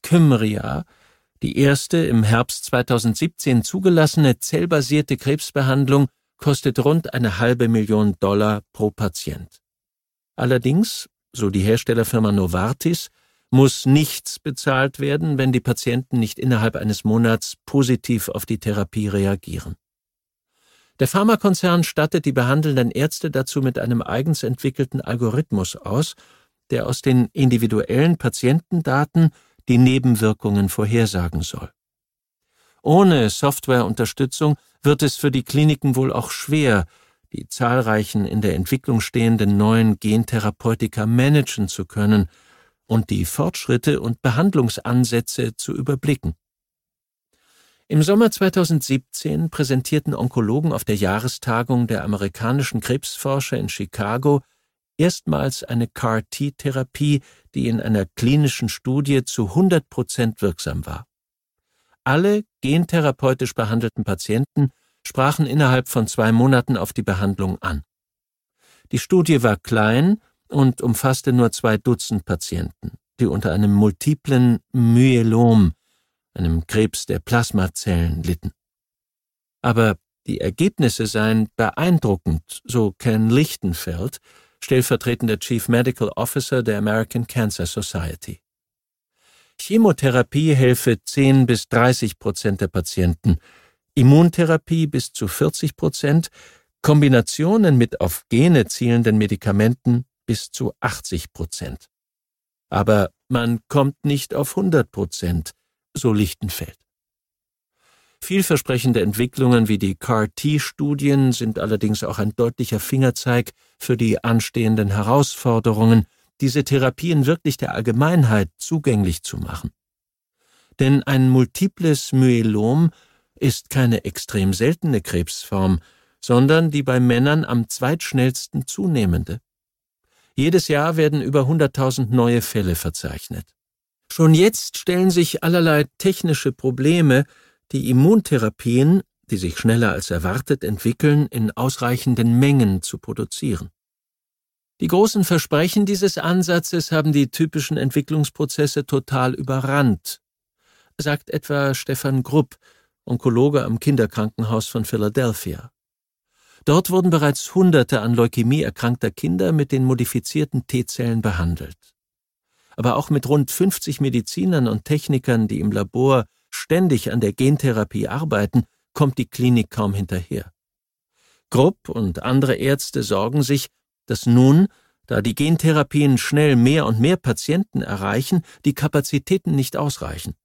Kymria, die erste im Herbst 2017 zugelassene zellbasierte Krebsbehandlung, kostet rund $500.000 pro Patient. Allerdings, so die Herstellerfirma Novartis, muss nichts bezahlt werden, wenn die Patienten nicht innerhalb eines Monats positiv auf die Therapie reagieren. Der Pharmakonzern stattet die behandelnden Ärzte dazu mit einem eigens entwickelten Algorithmus aus, der aus den individuellen Patientendaten die Nebenwirkungen vorhersagen soll. Ohne Softwareunterstützung wird es für die Kliniken wohl auch schwer, die zahlreichen in der Entwicklung stehenden neuen Gentherapeutika managen zu können und die Fortschritte und Behandlungsansätze zu überblicken. Im Sommer 2017 präsentierten Onkologen auf der Jahrestagung der amerikanischen Krebsforscher in Chicago erstmals eine CAR-T-Therapie, die in einer klinischen Studie zu 100% wirksam war. Alle gentherapeutisch behandelten Patienten sprachen innerhalb von 2 Monaten auf die Behandlung an. Die Studie war klein und umfasste nur 2 Dutzend Patienten, die unter einem multiplen Myelom, einem Krebs der Plasmazellen, litten. Aber die Ergebnisse seien beeindruckend, so Ken Lichtenfeld, stellvertretender Chief Medical Officer der American Cancer Society. Chemotherapie helfe 10-30% der Patienten, Immuntherapie bis zu 40%, Kombinationen mit auf Gene zielenden Medikamenten bis zu 80%. Aber man kommt nicht auf 100%, so Lichtenfeld. Vielversprechende Entwicklungen wie die CAR-T-Studien sind allerdings auch ein deutlicher Fingerzeig für die anstehenden Herausforderungen, diese Therapien wirklich der Allgemeinheit zugänglich zu machen. Denn ein multiples Myelom ist keine extrem seltene Krebsform, sondern die bei Männern am zweitschnellsten zunehmende. Jedes Jahr werden über 100.000 neue Fälle verzeichnet. Schon jetzt stellen sich allerlei technische Probleme, die Immuntherapien, die sich schneller als erwartet entwickeln, in ausreichenden Mengen zu produzieren. Die großen Versprechen dieses Ansatzes haben die typischen Entwicklungsprozesse total überrannt, sagt etwa Stefan Grupp, Onkologe am Kinderkrankenhaus von Philadelphia. Dort wurden bereits Hunderte an Leukämie erkrankter Kinder mit den modifizierten T-Zellen behandelt. Aber auch mit rund 50 Medizinern und Technikern, die im Labor ständig an der Gentherapie arbeiten, kommt die Klinik kaum hinterher. Grupp und andere Ärzte sorgen sich, dass nun, da die Gentherapien schnell mehr und mehr Patienten erreichen, die Kapazitäten nicht ausreichen.